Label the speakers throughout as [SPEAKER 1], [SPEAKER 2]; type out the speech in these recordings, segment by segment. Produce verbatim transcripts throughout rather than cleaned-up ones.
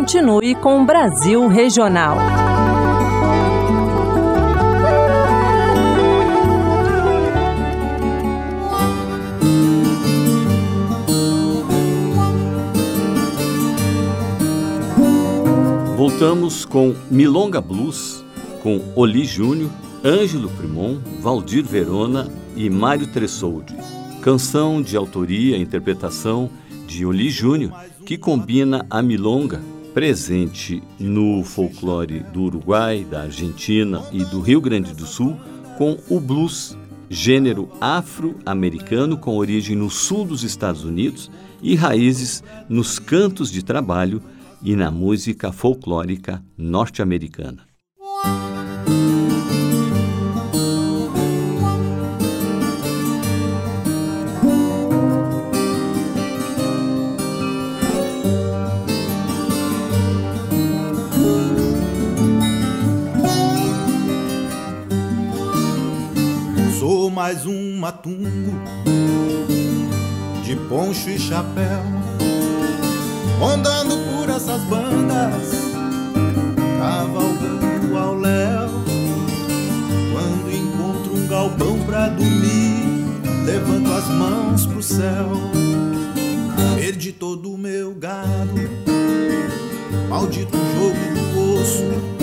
[SPEAKER 1] continue com o Brasil Regional.
[SPEAKER 2] Voltamos com Milonga Blues, com Oli Júnior, Ângelo Primon, Valdir Verona e Mário Tressoldi. Canção de autoria e interpretação de Oli Júnior, que combina a milonga, presente no folclore do Uruguai, da Argentina e do Rio Grande do Sul, com o blues, gênero afro-americano com origem no sul dos Estados Unidos e raízes nos cantos de trabalho e na música folclórica norte-americana.
[SPEAKER 3] Sou mais um matungo de poncho e chapéu, rondando por essas bandas, cavalgando ao léu. Quando encontro um galpão pra dormir, levanto as mãos pro céu. Perdi todo o meu gado, maldito jogo do osso.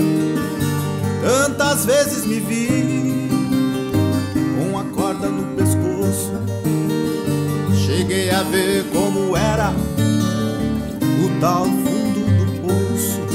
[SPEAKER 3] Tantas vezes me vi com a corda no pescoço. Cheguei a ver como era o tal fundo do poço.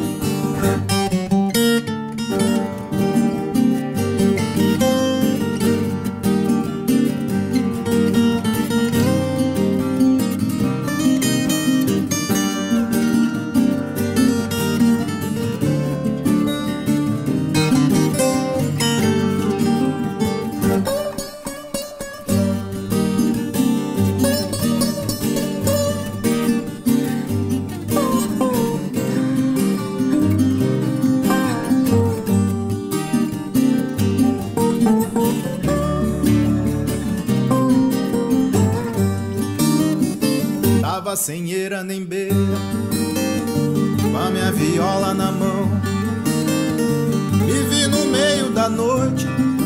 [SPEAKER 3] Sem eira nem beira, com a minha viola na mão, me vi no meio da noite,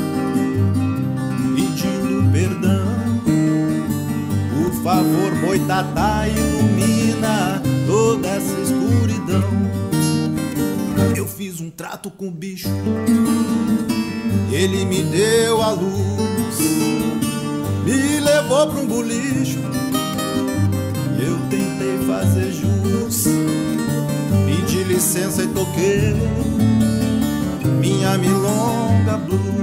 [SPEAKER 3] pedindo perdão. Por favor, boitatá, ilumina toda essa escuridão. Eu fiz um trato com o bicho, ele me deu a luz, me levou pra um bolicho. Eu tentei fazer jus, pedi licença e toquei minha milonga blues.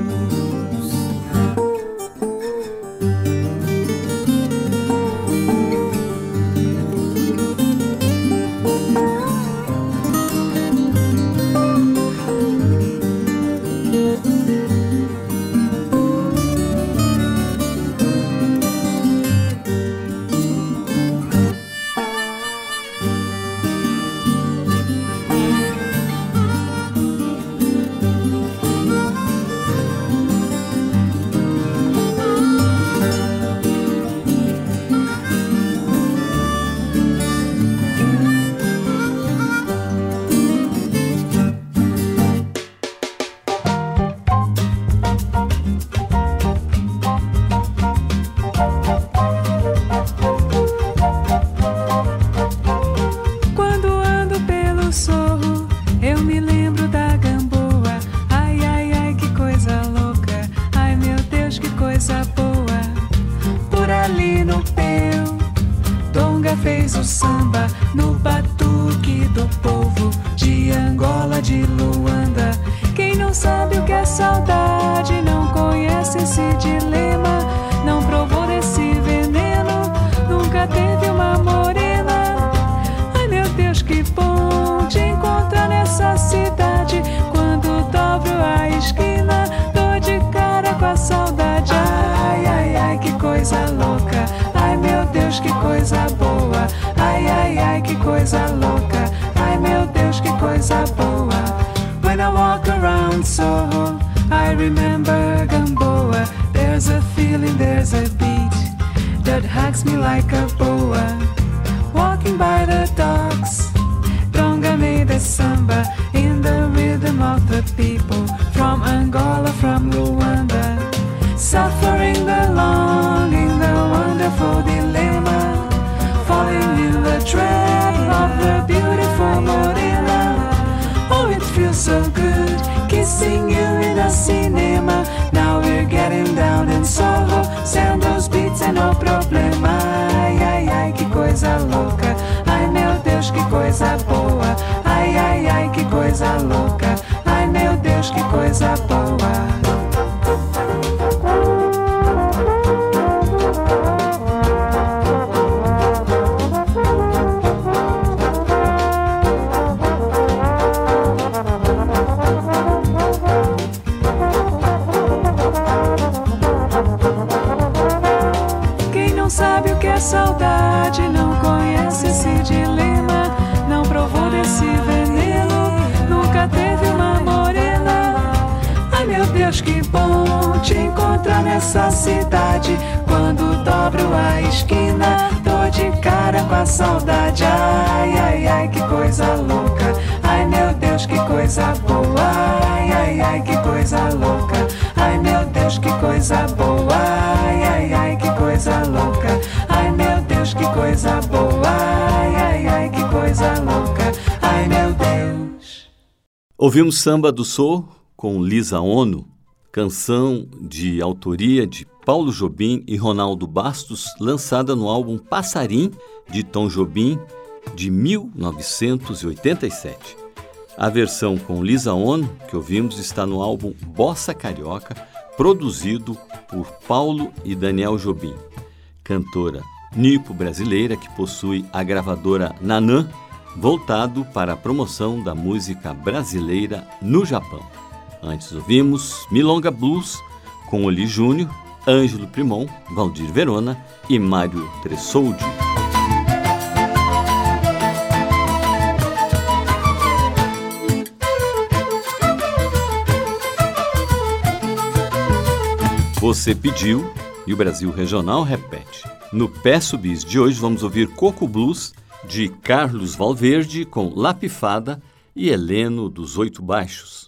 [SPEAKER 4] Me like a boa, walking by the docks. Dronga of the people from Angola, from Rwanda, suffering the longing, the wonderful dilemma, falling in the trap of the beautiful morena. Oh, it feels so good kissing you in the cinema. Now we're getting down in Soho, send those beats and no problema. Ai, ai, ai, que coisa louca. Ai, meu Deus, que coisa boa. Ai, ai, ai, que coisa louca. Ai, meu Deus, que coisa boa. Sabe o que é saudade, não conhece esse dilema, não provou desse veneno, nunca teve uma morena. Ai, meu Deus, que bom te encontrar nessa cidade. Quando dobro a esquina, tô de cara com a saudade. Ai, ai, ai, que coisa louca. Ai, meu Deus, que coisa boa. Ai, ai, ai, que coisa louca. Ai, meu Deus, que coisa boa. Ai, ai, ai, que coisa louca. Ai, meu Deus, que coisa boa. Ai, ai, ai, que coisa louca. Ai, meu Deus.
[SPEAKER 2] Ouvimos Samba do Soul com Lisa Ono, canção de autoria de Paulo Jobim e Ronaldo Bastos, lançada no álbum Passarim, de Tom Jobim, de mil novecentos e oitenta e sete. A versão com Lisa Ono, que ouvimos, está no álbum Bossa Carioca, produzido por Paulo e Daniel Jobim. Cantora nipo-brasileira que possui a gravadora Nanã, voltado para a promoção da música brasileira no Japão. Antes ouvimos Milonga Blues com Oli Júnior, Ângelo Primon, Valdir Verona e Mário Tressoldi. Você pediu e o Brasil Regional repete. No Peço Bis de hoje vamos ouvir Coco Blues de Carlos Valverde com La Pifada e Heleno dos Oito Baixos.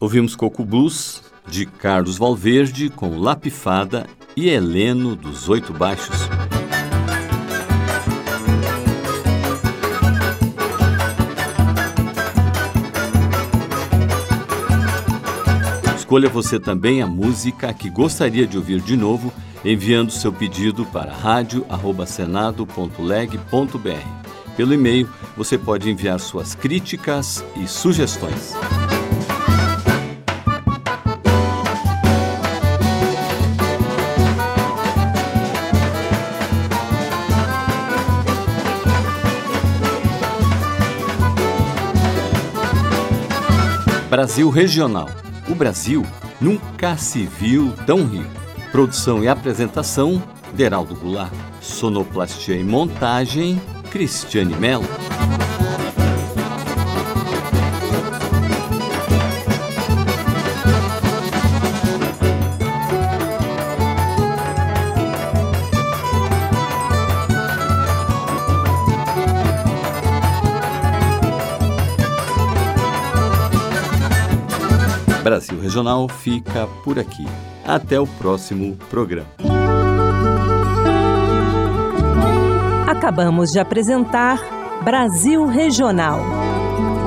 [SPEAKER 2] Ouvimos Coco Blues, de Carlos Valverde, com La Pifada e Heleno dos Oito Baixos. Escolha você também a música que gostaria de ouvir de novo, enviando seu pedido para rádio arroba senado ponto leg ponto br. Pelo e-mail, você pode enviar suas críticas e sugestões. Brasil Regional. O Brasil nunca se viu tão rico. Produção e apresentação, Deraldo Goulart. Sonoplastia e montagem, Cristiane Mello. Brasil Regional fica por aqui. Até o próximo programa.
[SPEAKER 1] Acabamos de apresentar Brasil Regional.